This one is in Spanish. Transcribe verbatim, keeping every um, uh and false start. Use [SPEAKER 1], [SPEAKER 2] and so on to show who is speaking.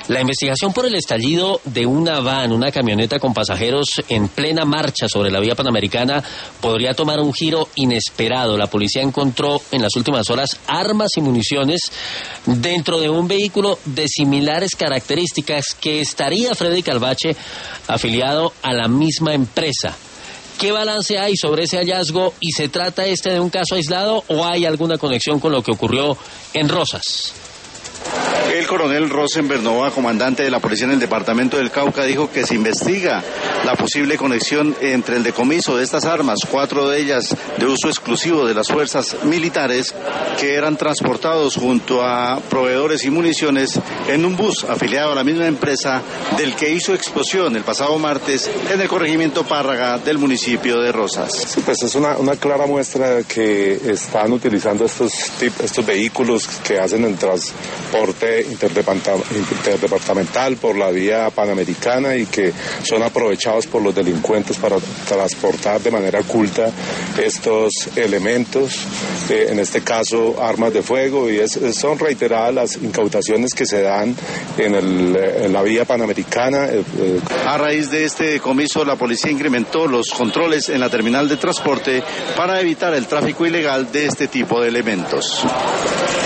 [SPEAKER 1] La investigación por el estallido de una van, una camioneta con pasajeros en plena marcha sobre la vía panamericana, podría tomar un giro inesperado. La policía encontró en las últimas horas armas y municiones dentro de un vehículo de similares características que estaría Freddy Calvache afiliado a la misma empresa. ¿Qué balance hay sobre ese hallazgo y se trata este de un caso aislado o hay alguna conexión con lo que ocurrió en Rosas?
[SPEAKER 2] El coronel Rosenberg Nova, comandante de la policía en el departamento del Cauca, dijo que se investiga la posible conexión entre el decomiso de estas armas, cuatro de ellas de uso exclusivo de las fuerzas militares, que eran transportados junto a proveedores y municiones en un bus afiliado a la misma empresa del que hizo explosión el pasado martes en el corregimiento Párraga del municipio de Rosas.
[SPEAKER 3] Sí, pues es una, una clara muestra de que están utilizando estos, estos vehículos que hacen el transporte interdepartamental por la vía panamericana y que son aprovechados por los delincuentes para transportar de manera oculta estos elementos, eh, en este caso armas de fuego, y es, son reiteradas las incautaciones que se dan en, el, en la vía panamericana. Eh, eh.
[SPEAKER 2] A raíz de este decomiso, la policía incrementó los controles en la terminal de transporte para evitar el tráfico ilegal de este tipo de elementos.